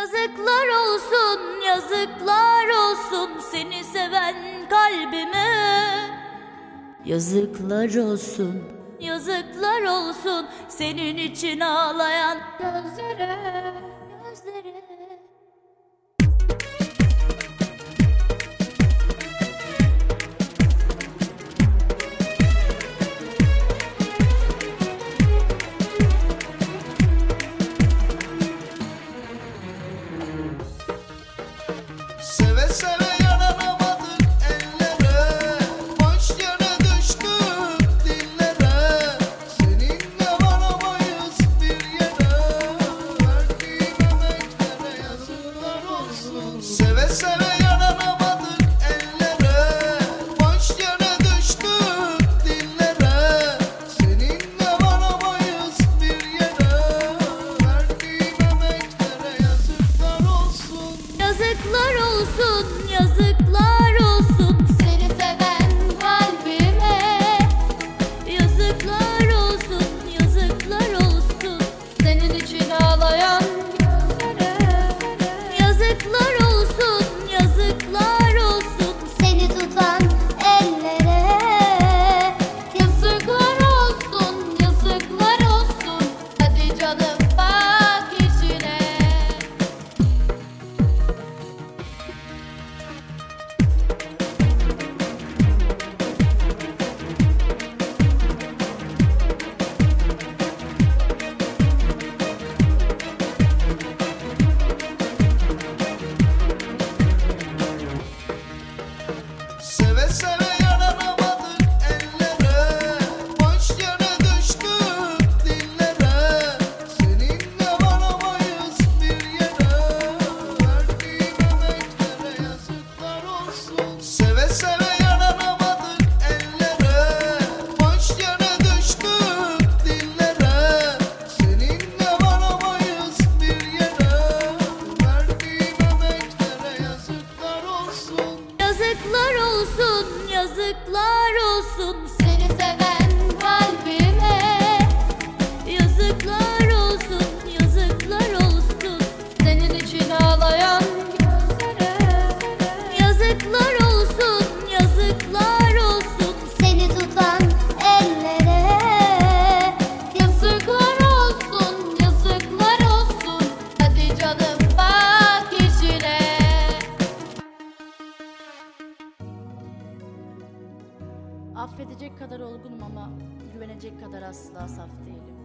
Yazıklar olsun, yazıklar olsun seni seven kalbime. Yazıklar olsun, yazıklar olsun senin için ağlayan gözlere, gözlere. Seve seve yaranamadık ellere, boş yere düştük dillere. Seninle varamayız bir yere, verdiğim emeklere yazıklar olsun. Seve seve yaranamadık ellere, boş yere düştük dillere. Seninle varamayız bir yere, verdiğim emeklere yazıklar olsun. Yazıklar olsun, yazıklar olsun seni seven kalbime. Yazıklar olsun, yazıklar olsun senin için ağlayan gözlere. Yazıklar olsun, yazıklar olsun seni tutan ellere. Yazıklar olsun, yazıklar olsun hadi canım bak işine. Seve seve yaranamadık ellere, boş yere düştük dillere. Seninle varamayız bir yere, verdiğim emeklere yazıklar olsun. Seve seve yaranamadık ellere, boş yere düştük dillere. Seninle varamayız bir yere, verdiğim emeklere yazıklar olsun. Yazıklar olsun, yazıklar olsun seni seven kalbime. Yazıklar olsun, yazıklar olsun senin için ağlayan gözlere. Yazıklar olsun, yazıklar olsun seni tutan ellere. Yazıklar olsun, yazıklar olsun hadi canım bak işine. Affedecek kadar olgunum ama güvenecek kadar asla saf değilim.